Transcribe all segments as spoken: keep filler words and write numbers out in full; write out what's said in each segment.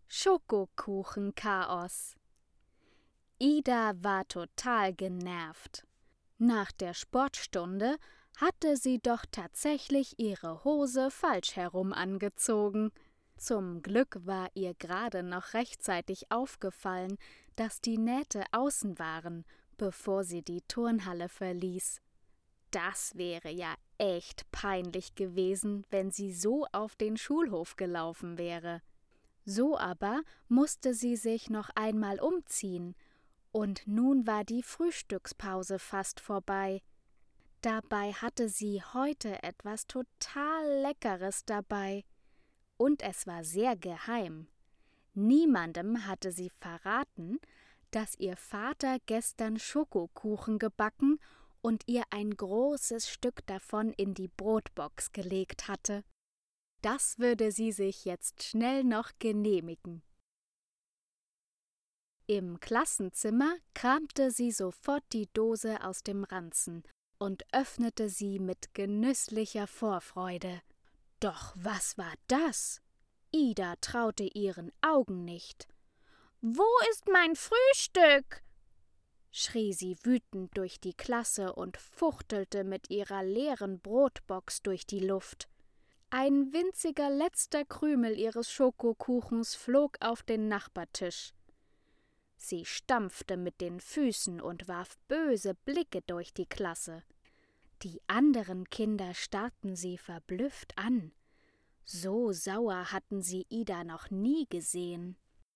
Schokokuchen-Chaos. Ida war total genervt. Nach der Sportstunde hatte sie doch tatsächlich ihre Hose falsch herum angezogen. Zum Glück war ihr gerade noch rechtzeitig aufgefallen, dass die Nähte außen waren, bevor sie die Turnhalle verließ. Das wäre ja echt peinlich gewesen, wenn sie so auf den Schulhof gelaufen wäre. So aber musste sie sich noch einmal umziehen, und nun war die Frühstückspause fast vorbei. Dabei hatte sie heute etwas total Leckeres dabei. Und es war sehr geheim. Niemandem hatte sie verraten, dass ihr Vater gestern Schokokuchen gebacken und ihr ein großes Stück davon in die Brotbox gelegt hatte. Das würde sie sich jetzt schnell noch genehmigen. Im Klassenzimmer kramte sie sofort die Dose aus dem Ranzen und öffnete sie mit genüsslicher Vorfreude. Doch was war das? Ida traute ihren Augen nicht. »Wo ist mein Frühstück?« schrie sie wütend durch die Klasse und fuchtelte mit ihrer leeren Brotbox durch die Luft. Ein winziger letzter Krümel ihres Schokokuchens flog auf den Nachbartisch. Sie stampfte mit den Füßen und warf böse Blicke durch die Klasse. Die anderen Kinder starrten sie verblüfft an. So sauer hatten sie Ida noch nie gesehen.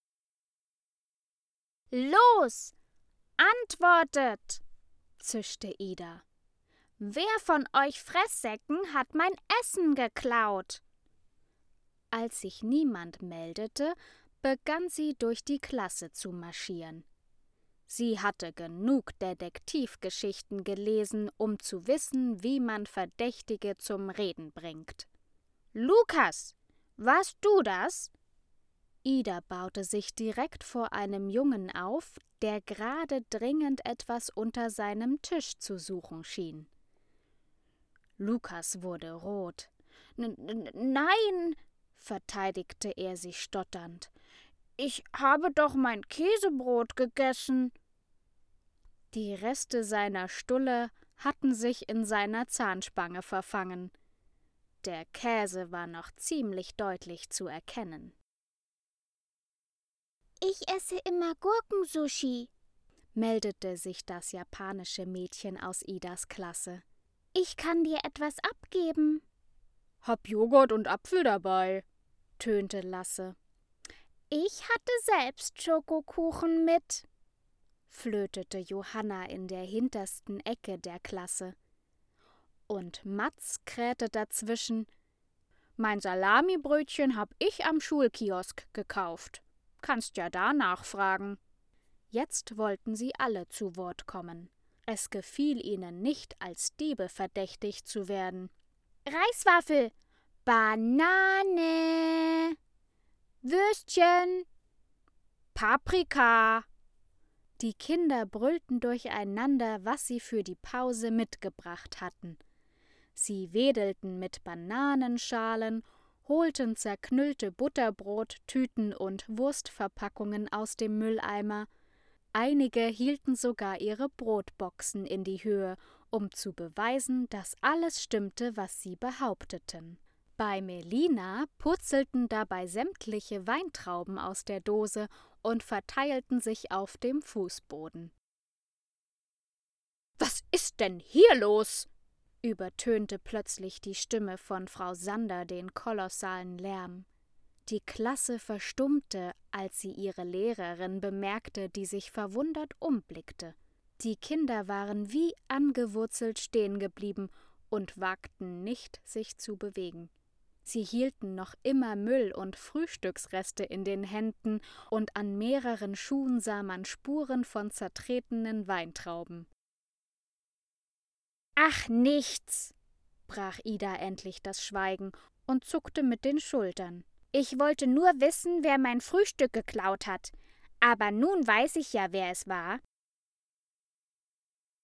»Los, antwortet«, zischte Ida. »Wer von euch Fresssäcken hat mein Essen geklaut?« Als sich niemand meldete, begann sie durch die Klasse zu marschieren. Sie hatte genug Detektivgeschichten gelesen, um zu wissen, wie man Verdächtige zum Reden bringt. »Lukas, warst du das?« Ida baute sich direkt vor einem Jungen auf, der gerade dringend etwas unter seinem Tisch zu suchen schien. Lukas wurde rot. N- n- »Nein«, verteidigte er sich stotternd. »Ich habe doch mein Käsebrot gegessen.« Die Reste seiner Stulle hatten sich in seiner Zahnspange verfangen. Der Käse war noch ziemlich deutlich zu erkennen. »Ich esse immer Gurkensushi«, meldete sich das japanische Mädchen aus Idas Klasse. »Ich kann dir etwas abgeben.« »Hab Joghurt und Apfel dabei«, tönte Lasse. »Ich hatte selbst Schokokuchen mit«, flötete Johanna in der hintersten Ecke der Klasse. Und Mats krähte dazwischen: »Mein Salamibrötchen hab ich am Schulkiosk gekauft. Kannst ja da nachfragen.« Jetzt wollten sie alle zu Wort kommen. Es gefiel ihnen nicht, als Diebe verdächtigt zu werden. »Reiswaffel, Banane, Würstchen, Paprika.« Die Kinder brüllten durcheinander, was sie für die Pause mitgebracht hatten. Sie wedelten mit Bananenschalen, holten zerknüllte Butterbrottüten und Wurstverpackungen aus dem Mülleimer. Einige hielten sogar ihre Brotboxen in die Höhe, um zu beweisen, dass alles stimmte, was sie behaupteten. Bei Melina purzelten dabei sämtliche Weintrauben aus der Dose und verteilten sich auf dem Fußboden. »Was ist denn hier los?« übertönte plötzlich die Stimme von Frau Sander den kolossalen Lärm. Die Klasse verstummte, als sie ihre Lehrerin bemerkte, die sich verwundert umblickte. Die Kinder waren wie angewurzelt stehen geblieben und wagten nicht, sich zu bewegen. Sie hielten noch immer Müll und Frühstücksreste in den Händen, und an mehreren Schuhen sah man Spuren von zertretenen Weintrauben. »Ach, nichts«, brach Ida endlich das Schweigen und zuckte mit den Schultern. »Ich wollte nur wissen, wer mein Frühstück geklaut hat. Aber nun weiß ich ja, wer es war.«